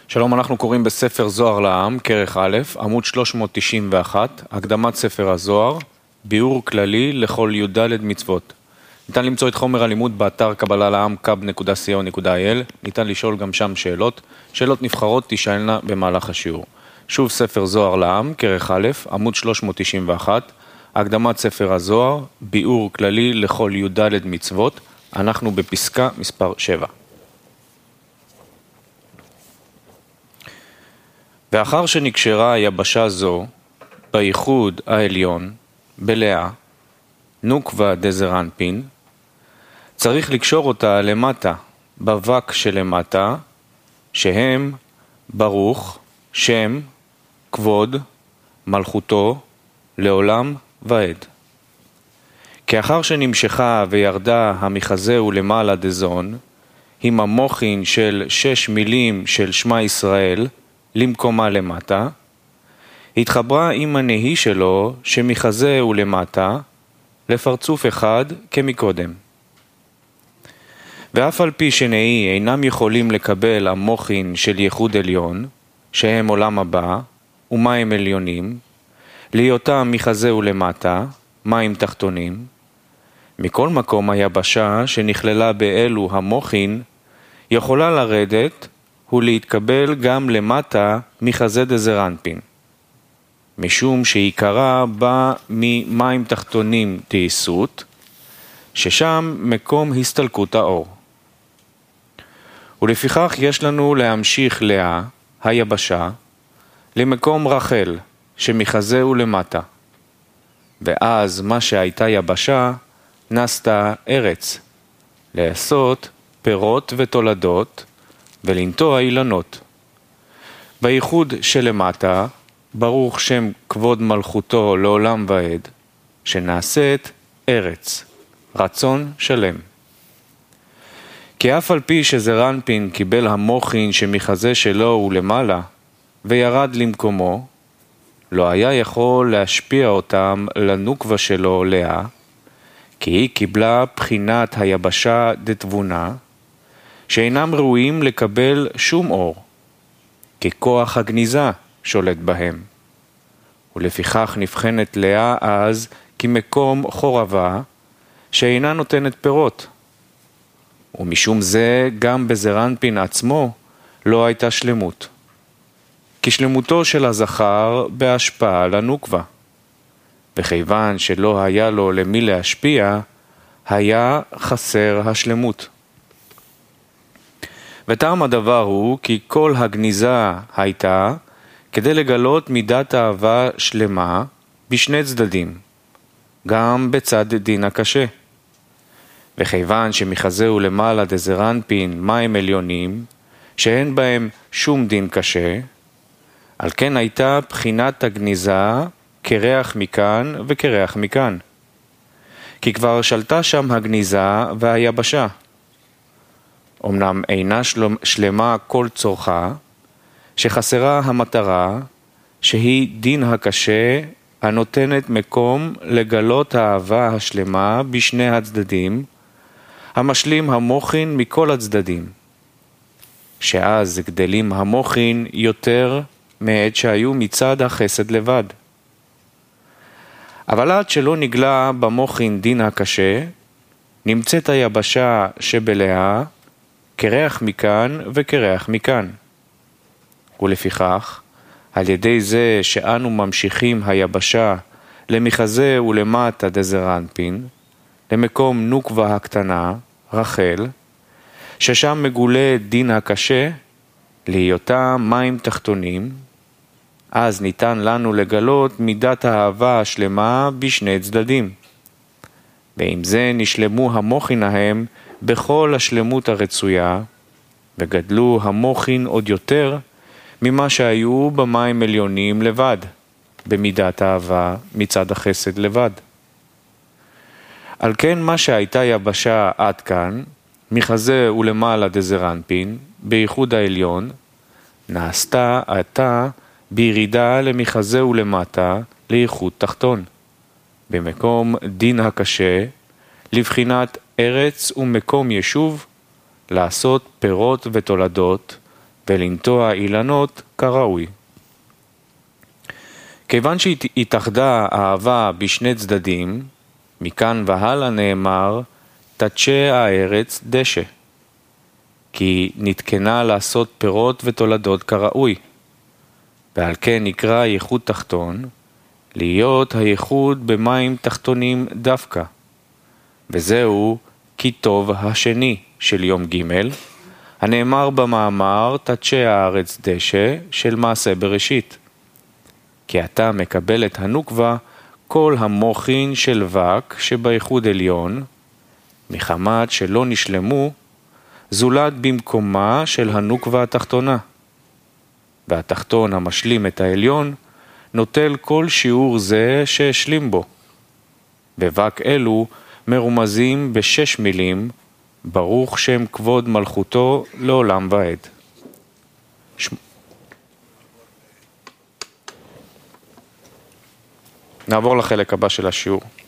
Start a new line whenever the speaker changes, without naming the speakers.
שלום, אנחנו קוראים בספר זוהר לעם, כרך א', עמוד 391, הקדמת ספר הזוהר, ביאור כללי לכל י"ד מצוות. ניתן למצוא את חומר הלימוד באתר קבלה לעם kab.co.il, ניתן לשאול גם שם שאלות. שאלות נבחרות תשאלנה במהלך השיעור. שוב ספר זוהר לעם, כרך א', עמוד 391, הקדמת ספר הזוהר, ביאור כללי לכל י"ד מצוות. אנחנו בפסקה מספר 7. ואחר שנקשרה היבשה זו, בייחוד העליון, בלאה, נוקבה דזרנפין, צריך לקשור אותה למטה, בבק שלמטה, שהם ברוך, שם, כבוד, מלכותו, לעולם ועד. כי אחר שנמשכה וירדה המחזהו למעלה דזון, עם המוחין של 6 מילים של שמה ישראל, למקומה למטה, התחברה עם הנהי שלו שמחזהו למטה לפרצוף אחד כמקודם. ואף על פי שנהי אינם יכולים לקבל המוחין של ייחוד עליון, שהם עולם הבא ומים עליונים, להיותם מחזהו למטה, מים תחתונים, מכל מקום היבשה שנכללה באלו המוחין יכולה לרדת ולהתקבל גם למטה מחזה דזרנפין, משום שעיקרה בא ממים תחתונים תייסות, ששם מקום הסתלקות האור. ולפיכך יש לנו להמשיך לאה, היבשה, למקום רחל, שמחזהו למטה. ואז מה שהייתה יבשה, נסתה ארץ, לעשות פירות ותולדות, ולנטוע אילנות. בייחוד שלמטה, ברוך שם כבוד מלכותו לעולם ועד, שנעשית ארץ, רצון שלם. כי אף על פי שזרנפין קיבל המוחין שמחזה שלו ולמעלה, וירד למקומו, לא היה יכול להשפיע אותם לנוקבה שלו לאה, כי היא קיבלה בחינת היבשה דתבונה, שאינם ראויים לקבל שום אור, כי כוח הגניזה שולט בהם. ולפיכך נבחנת לאה אז כמקום חורבה, שאינה נותנת פירות. ומשום זה גם בזרנפין עצמו לא הייתה שלמות. כי שלמותו של הזכר בהשפעה לנוקבה. וכיוון שלא היה לו למי להשפיע, היה חסר השלמות. וטעם הדבר הוא כי כל הגניזה הייתה כדי לגלות מידת אהבה שלמה בשני צדדים, גם בצד דין הקשה. וכיוון שמחזהו למעלה דזרנפין מים עליונים, שאין בהם שום דין קשה, על כן הייתה בחינת הגניזה כריח מכאן וכריח מכאן. כי כבר שלטה שם הגניזה והיבשה. אמנם אינה שלמה כל צורכה, שחסרה המטרה, שהיא דין הקשה, הנותנת מקום לגלות האהבה השלמה בשני הצדדים, המשלים המוחין מכל הצדדים, שאז גדלים המוחין יותר מעת שהיו מצד החסד לבד. אבל עד שלא נגלה במוחין דין הקשה, נמצאת היבשה שבלאה, כריח מכאן וכריח מכאן. ולפיכך, על ידי זה שאנו ממשיכים היבשה למחזה ולמטה דזרנפין, למקום נוקבה הקטנה, רחל, ששם מגולה דין הקשה, להיותה מים תחתונים, אז ניתן לנו לגלות מידת האהבה השלמה בשני צדדים. ועם זה נשלמו המוחין ההם בכל השלמות הרצויה, וגדלו המוחין עוד יותר ממה שהיו במים עליונים לבד, במידת האהבה מצד החסד לבד. על כן מה שהייתה יבשה עד כאן, מחזה ולמעלה דזרנפין, בייחוד העליון, נעשתה עתה בירידה למחזה ולמטה לייחוד תחתון, במקום דין הקשה, לבחינת ארץ ומקום ישוב, לעשות פירות ותולדות, ולנטוע אילנות כראוי. כיוון שהתאחדה האהבה בשני צדדים, מכאן והלאה נאמר, תדשה הארץ דשא, כי נתקנה לעשות פירות ותולדות כראוי. ועל כן נקרא ייחוד תחתון, להיות הייחוד במים תחתונים דווקא. וזהו כי טוב השני של יום ג' הנאמר במאמר תדשה הארץ דשא של מעשה בראשית. כי אתה מקבל את הנוקבה כל המוחין של וק שבייחוד עליון, מחמת שלא נשלמו, זולת במקומה של הנוקבה התחתונה. והתחתון המשלים את העליון, נוטל כל שיעור זה שהשלים בו. בווק אלו מרומזים בשש מילים, ברוך שם כבוד מלכותו לעולם ועד. נעבור לחלק הבא של השיעור.